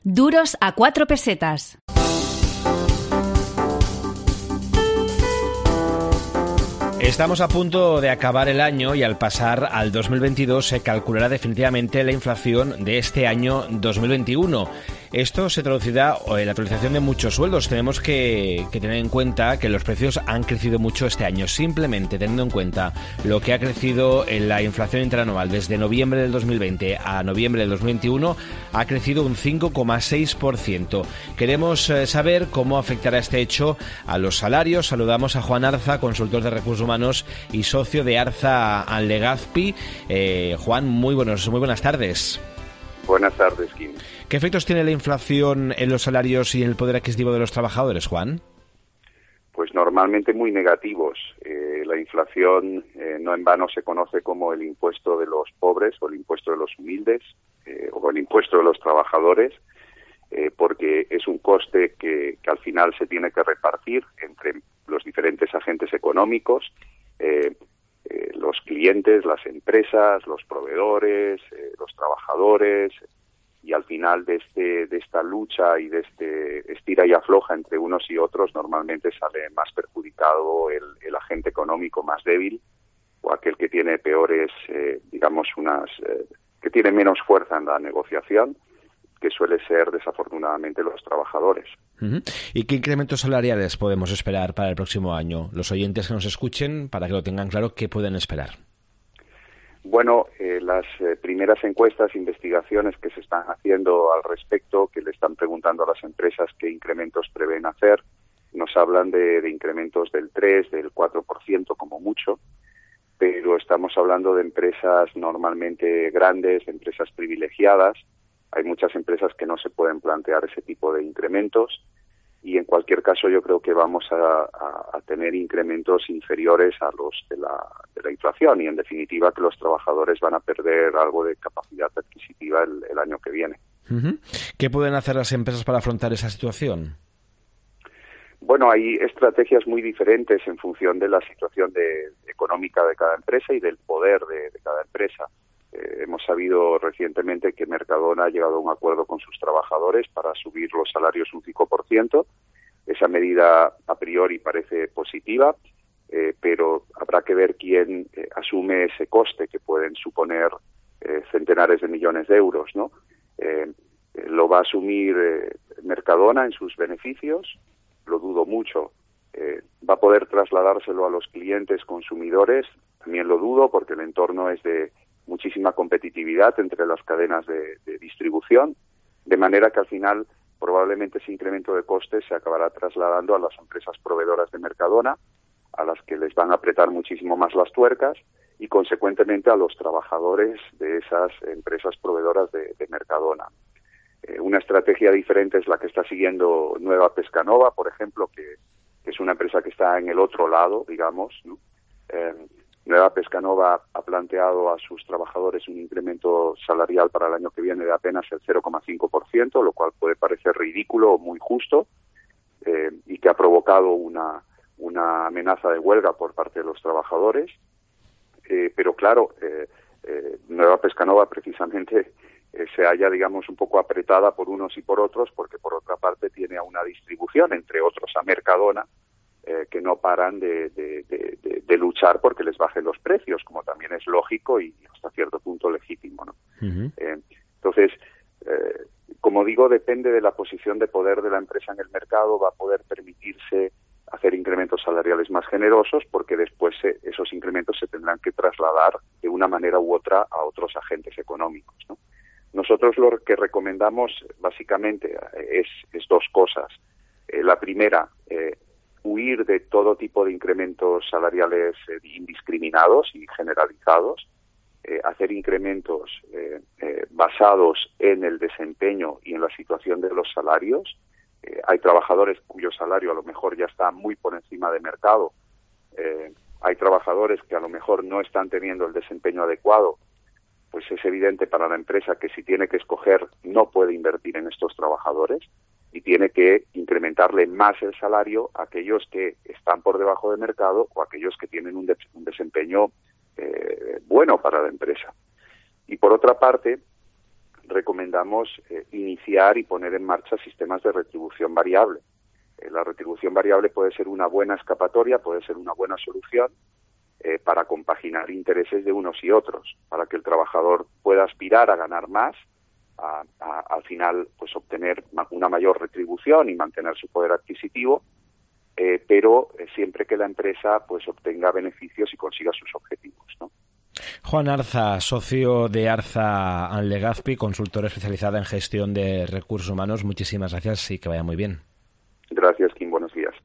Duros a 4 pesetas. Estamos a punto de acabar el año y al pasar al 2022 se calculará definitivamente la inflación de este año 2021. Esto se traducirá en la actualización de muchos sueldos. Tenemos que tener en cuenta que los precios han crecido mucho este año. Simplemente teniendo en cuenta lo que ha crecido en la inflación interanual desde noviembre del 2020 a noviembre del 2021, ha crecido un 5,6%. Queremos saber cómo afectará este hecho a los salarios. Saludamos a Juan Arza, consultor de recursos humanos y socio de Arza and Legazpi. Juan, muy buenas tardes. Buenas tardes, Kim. ¿Qué efectos tiene la inflación en los salarios y en el poder adquisitivo de los trabajadores, Juan? Pues normalmente muy negativos. La inflación no en vano se conoce como el impuesto de los pobres o el impuesto de los humildes o el impuesto de los trabajadores, porque es un coste que al final se tiene que repartir entre los diferentes agentes económicos, los clientes, las empresas, los proveedores, los trabajadores, y al final de esta lucha y de este estira y afloja entre unos y otros normalmente sale más perjudicado el agente económico más débil o aquel que tiene peores, que tiene menos fuerza en la negociación, que suele ser desafortunadamente los trabajadores. Uh-huh. ¿Y qué incrementos salariales podemos esperar para el próximo año? Los oyentes que nos escuchen, para que lo tengan claro, ¿qué pueden esperar? Bueno, las primeras encuestas, investigaciones que se están haciendo al respecto, que le están preguntando a las empresas qué incrementos prevén hacer, nos hablan de incrementos del 3, del 4% como mucho, pero estamos hablando de empresas normalmente grandes, empresas privilegiadas. Hay muchas empresas que no se pueden plantear ese tipo de incrementos y en cualquier caso yo creo que vamos a tener incrementos inferiores a los de la inflación y en definitiva que los trabajadores van a perder algo de capacidad adquisitiva el año que viene. Uh-huh. ¿Qué pueden hacer las empresas para afrontar esa situación? Bueno, hay estrategias muy diferentes en función de la situación económica de cada empresa y del poder de cada empresa. Hemos sabido recientemente que Mercadona ha llegado a un acuerdo con sus trabajadores para subir los salarios un 5%. Esa medida a priori parece positiva, pero habrá que ver quién asume ese coste que pueden suponer centenares de millones de euros, ¿no? ¿Lo va a asumir Mercadona en sus beneficios? Lo dudo mucho. ¿Va a poder trasladárselo a los clientes consumidores? También lo dudo porque el entorno es de muchísima competitividad entre las cadenas de distribución, de manera que al final probablemente ese incremento de costes se acabará trasladando a las empresas proveedoras de Mercadona, a las que les van a apretar muchísimo más las tuercas y consecuentemente a los trabajadores de esas empresas proveedoras de Mercadona. Una estrategia diferente es la que está siguiendo Nueva Pescanova, por ejemplo, que es una empresa que está en el otro lado, digamos, ¿no? Nueva Pescanova ha planteado a sus trabajadores un incremento salarial para el año que viene de apenas el 0,5%, lo cual puede parecer ridículo o muy justo, y que ha provocado una amenaza de huelga por parte de los trabajadores. Pero claro, Nueva Pescanova precisamente se halla, digamos, un poco apretada por unos y por otros, porque por otra parte tiene a una distribución, entre otros a Mercadona, que no paran de luchar porque les bajen los precios, como también es lógico y hasta cierto punto legítimo, ¿no? Uh-huh. Entonces, como digo, depende de la posición de poder de la empresa en el mercado, va a poder permitirse hacer incrementos salariales más generosos porque después esos incrementos se tendrán que trasladar de una manera u otra a otros agentes económicos, ¿no? Nosotros lo que recomendamos básicamente es dos cosas. La primera, huir de todo tipo de incrementos salariales indiscriminados y generalizados, hacer incrementos basados en el desempeño y en la situación de los salarios. Hay trabajadores cuyo salario a lo mejor ya está muy por encima de mercado. Hay trabajadores que a lo mejor no están teniendo el desempeño adecuado. Pues es evidente para la empresa que si tiene que escoger no puede invertir en estos trabajadores y tiene que incrementarle más el salario a aquellos que están por debajo de mercado o a aquellos que tienen un desempeño bueno para la empresa. Y por otra parte, recomendamos iniciar y poner en marcha sistemas de retribución variable. La retribución variable puede ser una buena escapatoria, puede ser una buena solución para compaginar intereses de unos y otros, para que el trabajador pueda aspirar a ganar más, al final pues obtener una mayor retribución y mantener su poder adquisitivo, pero siempre que la empresa pues obtenga beneficios y consiga sus objetivos, ¿no? Juan Arza, socio de Arza & Legazpi, consultora especializada en gestión de recursos humanos. Muchísimas gracias y que vaya muy bien. Gracias, Kim.